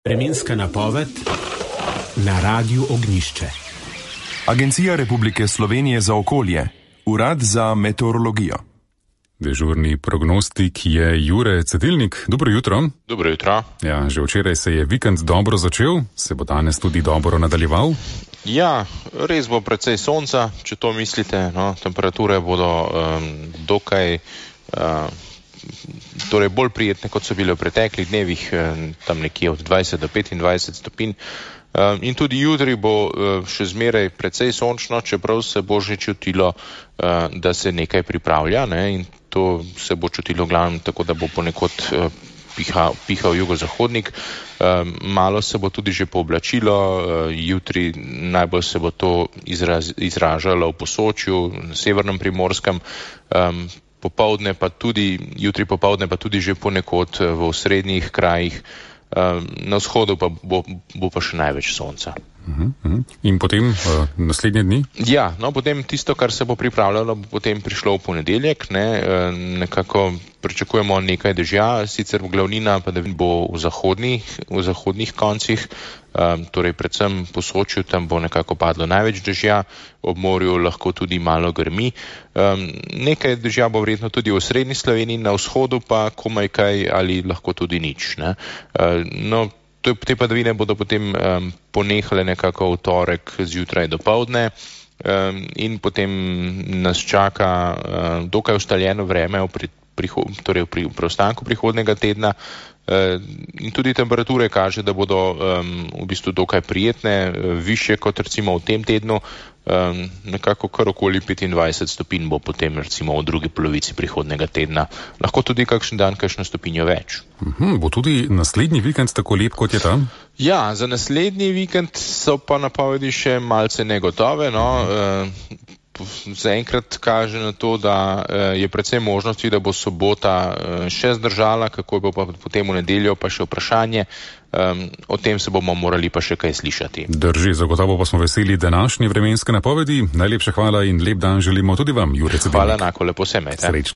Vremenska napoved na Radiu Ognjišče. Agencija Republike Slovenije za okolje, Urad za meteorologijo. Dežurni prognostik je Jure Cedilnik. Dobro jutro. Dobro jutro. Ja, že včeraj se je vikend dobro začel, se bo danes tudi dobro nadaljeval. Ja, res bo precej sonca, če to mislite. No, temperature bodo dokaj torej bolj prijetne, kot so bile v preteklih dnevih, tam nekje od 20 do 25 stopinj. In tudi jutri bo še zmeraj precej sončno, čeprav se bo že čutilo, da se nekaj pripravlja, ne? In to se bo čutilo glavno tako, da bo ponekod pihal jugozahodnik. Malo se bo tudi že pooblačilo, jutri najbolj se bo to izražalo v Posočju, na severnem Primorskem, jutri popoldne pa tudi že ponekod v osrednjih krajih, na vzhodu pa bo pa še največ sonca. In potem naslednje dni? Ja, no potem tisto, kar se bo pripravljalo, bo potem prišlo v ponedeljek, ne, nekako pričakujemo nekaj dežja, sicer v glavnina pa da bo v zahodnih koncih, torej predvsem po Sočju, tam bo nekako padlo največ dežja, ob morju lahko tudi malo grmi. Nekaj dežja bo verjetno tudi v srednji Sloveniji, na vzhodu pa komaj kaj ali lahko tudi nič, ne. No, te padavine bodo potem ponehale nekako v torek zjutraj do poldne in potem nas čaka dokaj ustaljeno vreme v preostanku prihodnega tedna in tudi temperature kaže, da bodo v bistvu dokaj prijetne, višje kot recimo v tem tednu, nekako kar okoli 25 stopinj bo potem recimo v drugi polovici prihodnega tedna. Lahko tudi kakšen dan, kakšno stopinjo več. Bo tudi naslednji vikend tako lep, kot je tam? Ja, za naslednji vikend so pa napovedi še malce negotove, no. Zaenkrat kaže na to, da je predvsem možnosti, da bo sobota še zdržala, kako bo pa potem v nedeljo pa še vprašanje. O tem se bomo morali pa še kaj slišati. Drži, zagotovo pa smo veseli današnje vremenske napovedi. Najlepša hvala in lep dan želimo tudi vam, Jure Cedilnik. Hvala, enako, lepo se imejte. Srečno.